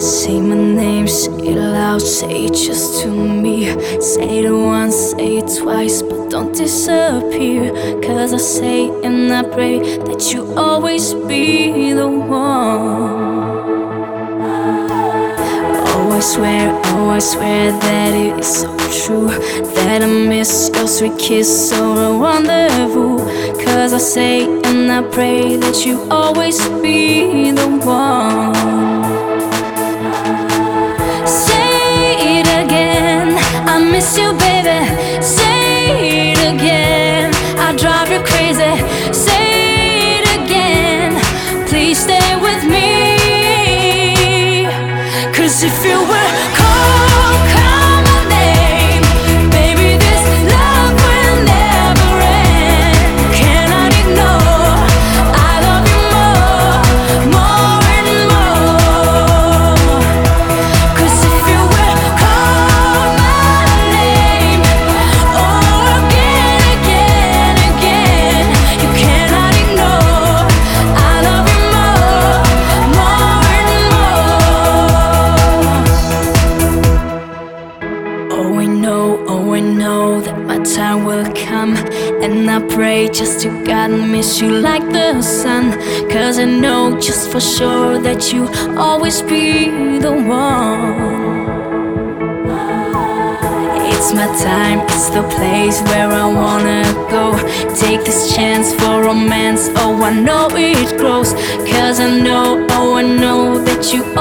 Say my name, say it loud, say it just to me. Say it once, say it twice, but don't disappear. Cause I say and I pray that you always be the one. Oh, I swear that it is so true, that I miss your sweet kiss, so I rendezvous. Cause I say and I pray that you always be the one. Say it again, I miss you, baby. Say it again, I drive you crazy. Say it again, please stay with me. Cause if you will call my name, baby, this love will never end. Cannot ignore, I love you more and more. Cause if you will call my name, oh, again, you cannot ignore, I love you more and more. Oh, I know that my time will come, and I pray just to God miss you like the sun. Cause I know just for sure that you always be the one. It's my time, it's the place where I wanna go. Take this chance for romance, oh I know it grows. Cause I know, oh I know that you